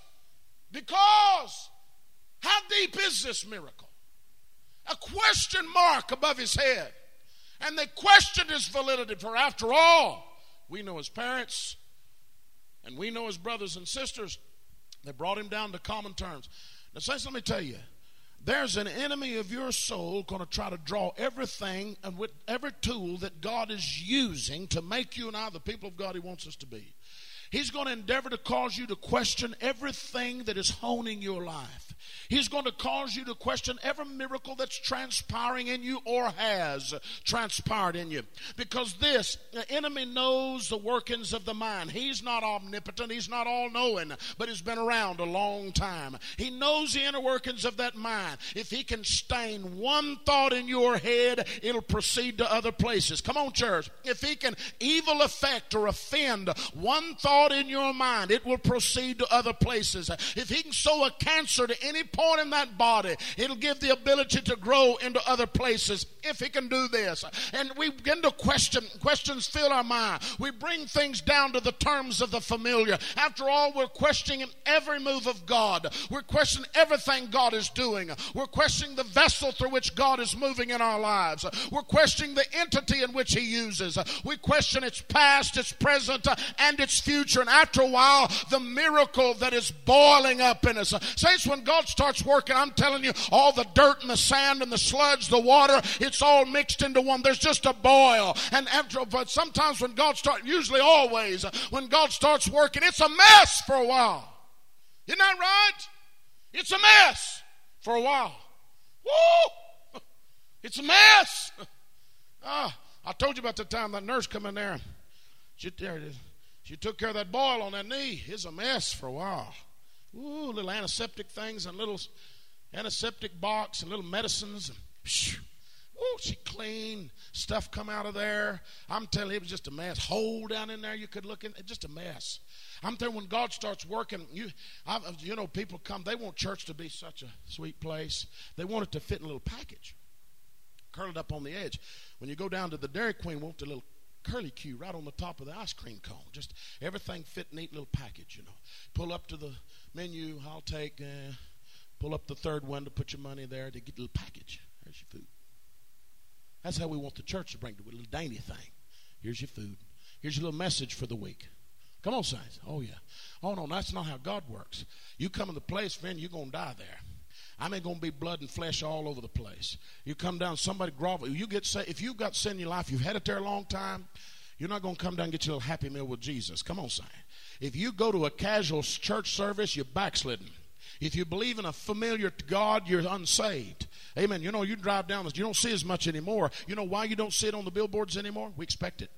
Because, how deep is this miracle? A question mark above his head. And they questioned his validity, for after all, we know his parents, and we know his brothers and sisters. They brought him down to common terms. Now, saints, let me tell you, there's an enemy of your soul going to try to draw everything and with every tool that God is using to make you and I the people of God he wants us to be. He's going to endeavor to cause you to question everything that is honing your life. He's going to cause you to question every miracle that's transpiring in you or has transpired in you. Because this, the enemy knows the workings of the mind. He's not omnipotent. He's not all-knowing, but he's been around a long time. He knows the inner workings of that mind. If he can stain one thought in your head, it'll proceed to other places. Come on, church. If he can evil affect or offend one thought in your mind, it will proceed to other places. If he can sow a cancer to any point in that body, it'll give the ability to grow into other places if he can do this. And we begin to question, questions fill our mind. We bring things down to the terms of the familiar. After all, we're questioning every move of God. We're questioning everything God is doing. We're questioning the vessel through which God is moving in our lives. We're questioning the entity in which he uses. We question its past, its present, and its future. And after a while, the miracle that is boiling up in us. Saints, when God starts working, I'm telling you, all the dirt and the sand and the sludge, the water, it's all mixed into one. There's just a boil. And after, but sometimes when God starts, usually always, when God starts working, it's a mess for a while. Isn't that right? It's a mess for a while. Woo! It's a mess. Ah, I told you about the time that nurse come in there. She, there it is. She took care of that boil on that knee. It's a mess for a while. Ooh, little antiseptic things and little antiseptic box and little medicines. And, ooh, she cleaned stuff come out of there. I'm telling you, it was just a mess. Hole down in there you could look in. It's just a mess. I'm telling you, when God starts working, you, I, you know, people come. They want church to be such a sweet place. They want it to fit in a little package, curl it up on the edge. When you go down to the Dairy Queen, want the little curly Q right on the top of the ice cream cone. Just everything fit neat little package, you know. Pull up to the menu. I'll take, uh, pull up the third one to put your money there to get a little package. Here's your food. That's how we want the church to bring to a little dainty thing. Here's your food. Here's your little message for the week. Come on, saints. Oh, yeah. Oh, no, that's not how God works. You come in the place, friend, you're going to die there. I mean, going to be blood and flesh all over the place. You come down, somebody grovel. You get say, if you've got sin in your life, you've had it there a long time, you're not going to come down and get your little happy meal with Jesus. Come on, say. If you go to a casual church service, you're backslidden. If you believe in a familiar God, you're unsaved. Amen. You know, you drive down this, you don't see as much anymore. You know why you don't see it on the billboards anymore? We expect it.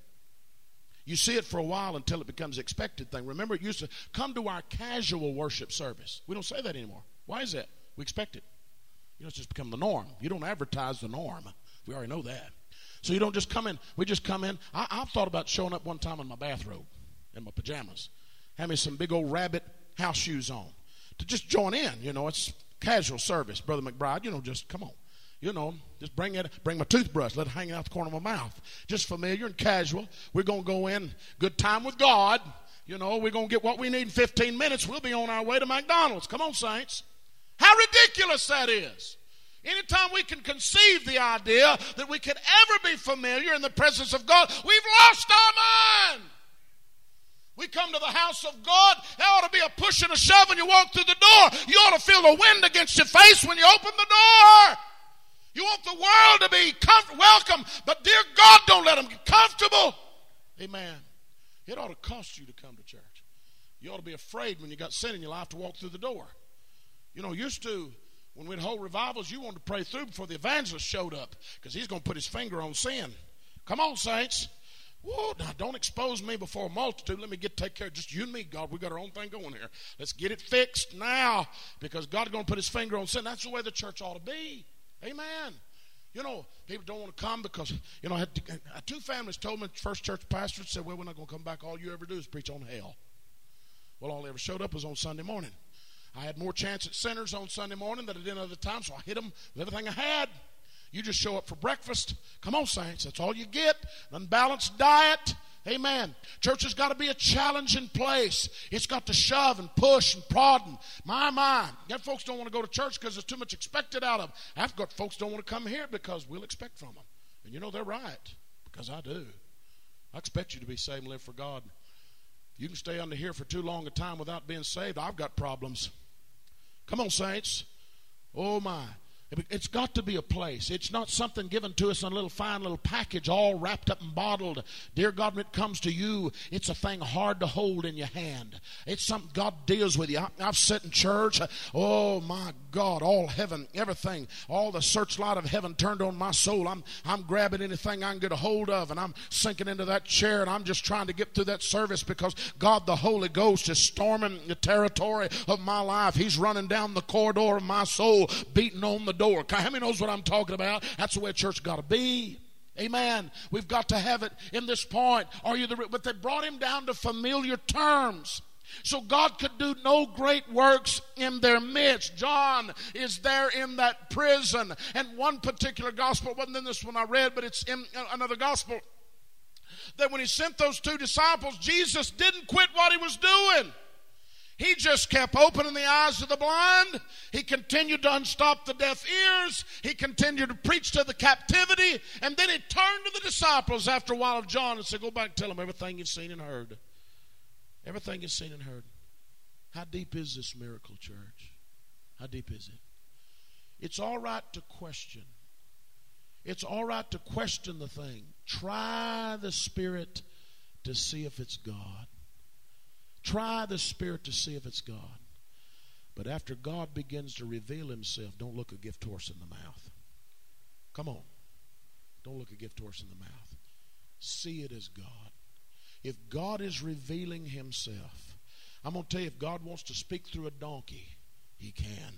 You see it for a while until it becomes an expected thing. Remember, it used to come to our casual worship service. We don't say that anymore. Why is that? We expect it. You know, it's just become the norm. You don't advertise the norm. We already know that. So you don't just come in. We just come in. I, I've thought about showing up one time in my bathrobe and my pajamas. Have me some big old rabbit house shoes on. To just join in. You know, it's casual service. Brother McBride, you know, just come on. You know, just bring it. Bring my toothbrush. Let it hang out the corner of my mouth. Just familiar and casual. We're going to go in. Good time with God. You know, we're going to get what we need in fifteen minutes. We'll be on our way to McDonald's. Come on, saints. How ridiculous that is. Anytime we can conceive the idea that we could ever be familiar in the presence of God, we've lost our mind. We come to the house of God. There ought to be a push and a shove when you walk through the door. You ought to feel the wind against your face when you open the door. You want the world to be comfort, welcome, but dear God, don't let them get comfortable. Amen. It ought to cost you to come to church. You ought to be afraid when you got sin in your life to walk through the door. You know, used to, when we'd hold revivals, you wanted to pray through before the evangelist showed up because he's going to put his finger on sin. Come on, saints. Whoa, now don't expose me before a multitude. Let me get take care of just you and me, God. We got our own thing going here. Let's get it fixed now because God's going to put his finger on sin. That's the way the church ought to be. Amen. You know, people don't want to come because, you know, I had to, uh, two families told me, first church pastor said, well, we're not going to come back. All you ever do is preach on hell. Well, all they ever showed up was on Sunday morning. I had more chance at sinners on Sunday morning than I did other times, so I hit them with everything I had. You just show up for breakfast. Come on, saints. That's all you get. An unbalanced diet. Amen. Church has got to be a challenging place. It's got to shove and push and prod and my, my. That folks don't want to go to church because there's too much expected out of them. I've got folks don't want to come here because we'll expect from them. And you know they're right, because I do. I expect you to be saved and live for God. You can stay under here for too long a time without being saved. I've got problems. Come on, saints. Oh, my. It's got to be a place. It's not something given to us in a little fine little package all wrapped up and bottled. Dear God, when it comes to you, it's a thing hard to hold in your hand. It's something God deals with you. I, I've sat in church. Oh, my God, all heaven, everything, all the searchlight of heaven turned on my soul. I'm, I'm grabbing anything I can get a hold of, and I'm sinking into that chair, and I'm just trying to get through that service because God, the Holy Ghost, is storming the territory of my life. He's running down the corridor of my soul, beating on the door. How many knows what I'm talking about? That's the way a church got to be. Amen. We've got to have it in this point. Are you the? But they brought him down to familiar terms. So God could do no great works in their midst. John is there in that prison. And one particular gospel, it wasn't in this one I read, but it's in another gospel, that when he sent those two disciples, Jesus didn't quit what he was doing. He just kept opening the eyes of the blind. He continued to unstop the deaf ears. He continued to preach to the captivity. And then he turned to the disciples after a while of John and said, go back and tell them everything you've seen and heard. Everything you've seen and heard. How deep is this miracle, church? How deep is it? It's all right to question. It's all right to question the thing. Try the Spirit to see if it's God. Try the Spirit to see if it's God. But after God begins to reveal himself, don't look a gift horse in the mouth. Come on. Don't look a gift horse in the mouth. See it as God. If God is revealing himself, I'm going to tell you, if God wants to speak through a donkey, he can.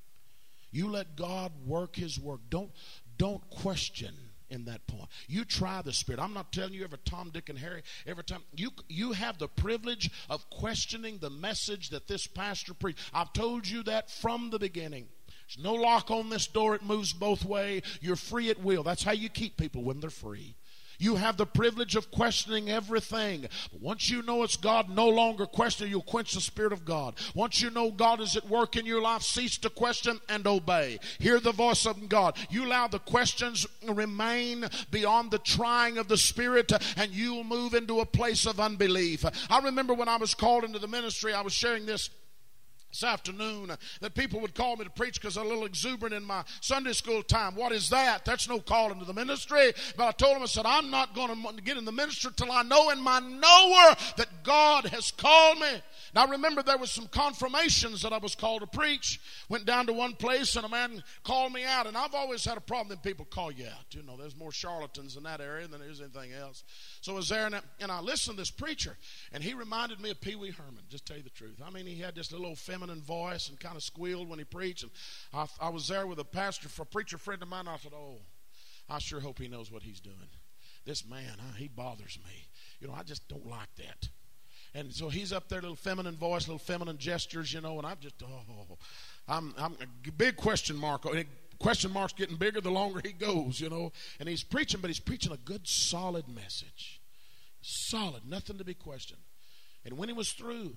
You let God work his work. Don't, don't question in that point. You try the Spirit. I'm not telling you every Tom, Dick, and Harry, every time. You, you have the privilege of questioning the message that this pastor preached. I've told you that from the beginning. There's no lock on this door. It moves both ways. You're free at will. That's how you keep people when they're free. You have the privilege of questioning everything. But once you know it's God, no longer question. You'll quench the Spirit of God. Once you know God is at work in your life, cease to question and obey. Hear the voice of God. You allow the questions remain beyond the trying of the Spirit, and you'll move into a place of unbelief. I remember when I was called into the ministry, I was sharing this this afternoon, that people would call me to preach because I'm a little exuberant in my Sunday school time. What is that? That's no call into the ministry. But I told them, I said, I'm not going to get in the ministry till I know in my knower that God has called me. Now remember, there was some confirmations that I was called to preach. Went down to one place and a man called me out. And I've always had a problem when people call you out. You know, there's more charlatans in that area than there's anything else. So I was there and I, and I listened to this preacher. And he reminded me of Pee Wee Herman, just to tell you the truth. I mean, he had this little old feminine voice and kind of squealed when he preached. And I, I was there with a pastor, a preacher friend of mine. And I thought, oh, I sure hope he knows what he's doing. This man, huh, he bothers me. You know, I just don't like that. And so he's up there, little feminine voice, little feminine gestures, you know, and I'm just, oh, I'm, I'm a big question mark. Question mark's getting bigger the longer he goes, you know. And he's preaching, but he's preaching a good, solid message. Solid, nothing to be questioned. And when he was through,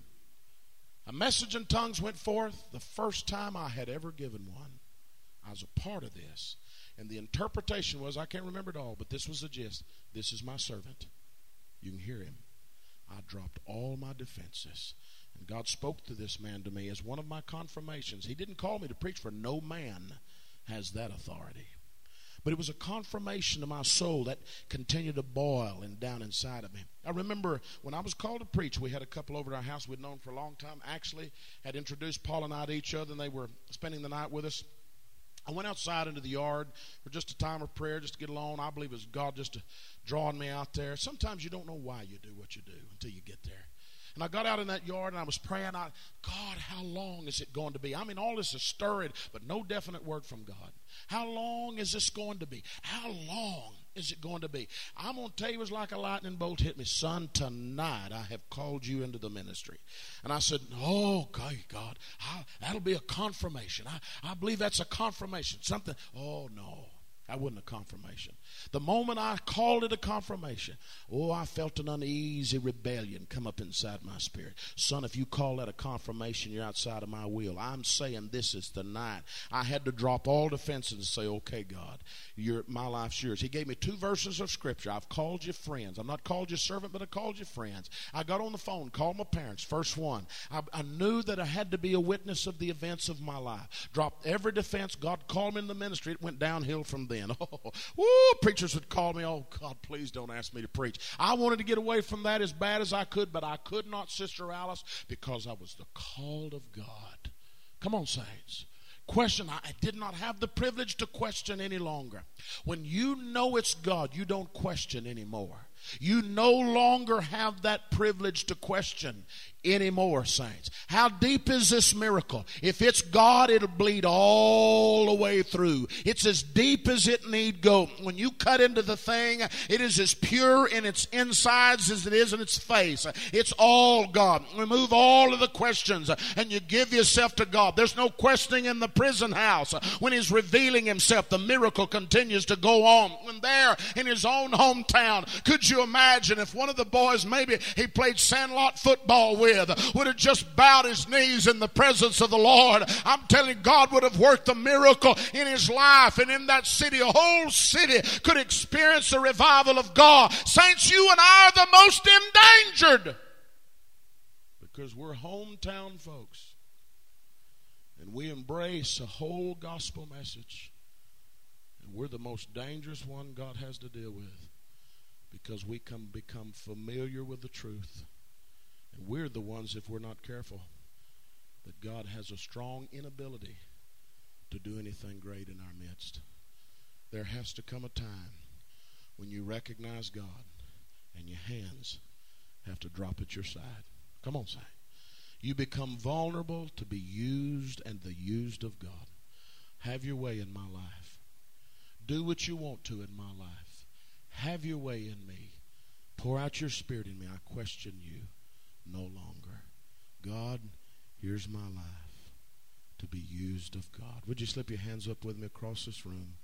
a message in tongues went forth, the first time I had ever given one. I was a part of this. And the interpretation was, I can't remember it all, but this was the gist. This is my servant. You can hear him. I dropped all my defenses. And God spoke to this man to me as one of my confirmations. He didn't call me to preach, for no man has that authority. But it was a confirmation to my soul that continued to boil and down inside of me. I remember when I was called to preach, we had a couple over at our house we'd known for a long time. Actually had introduced Paul and I to each other, and they were spending the night with us. I went outside into the yard for just a time of prayer, just to get alone. I believe it was God just drawing me out there. Sometimes you don't know why you do what you do until you get there. And I got out in that yard and I was praying, I, God, how long is it going to be? I mean, all this is stirred, but no definite word from God. How long is this going to be? How long is it going to be? I'm going to tell you, it was like a lightning bolt hit me. Son, tonight I have called you into the ministry. And I said, oh, God, God I, that'll be a confirmation. I, I believe that's a confirmation. Something, oh, no. That wasn't a confirmation. The moment I called it a confirmation, oh, I felt an uneasy rebellion come up inside my spirit. Son, if you call that a confirmation, you're outside of my will. I'm saying this is the night. I had to drop all defenses and say, okay, God, you're, my life's yours. He gave me two verses of Scripture. I've called you friends. I'm not called you servant, but I called you friends. I got on the phone, called my parents. First one. I, I knew that I had to be a witness of the events of my life. Dropped every defense. God called me in the ministry. It went downhill from there. Oh, woo, preachers would call me, oh, God, please don't ask me to preach. I wanted to get away from that as bad as I could, but I could not, Sister Alice, because I was the called of God. Come on, saints. Question, I did not have the privilege to question any longer. When you know it's God, you don't question anymore. You no longer have that privilege to question anymore, saints. How deep is this miracle? If it's God, it'll bleed all the way through. It's as deep as it need go. When you cut into the thing, it is as pure in its insides as it is in its face. It's all God. Remove all of the questions and you give yourself to God. There's no questioning in the prison house. When He's revealing Himself, the miracle continues to go on. When there in His own hometown, could you imagine if one of the boys maybe he played sandlot football with would have just bowed his knees in the presence of the Lord? I'm telling you, God would have worked a miracle in his life, and in that city, a whole city could experience the revival of God. Saints, you and I are the most endangered because we're hometown folks and we embrace a whole gospel message, and we're the most dangerous one God has to deal with because we come become familiar with the truth. And we're the ones, if we're not careful, that God has a strong inability to do anything great in our midst. There has to come a time when you recognize God and your hands have to drop at your side. Come on, say. You become vulnerable to be used and the used of God. Have your way in my life. Do what you want to in my life. Have your way in me. Pour out your Spirit in me. I question you no longer. God, here's my life to be used of God. Would you slip your hands up with me across this room?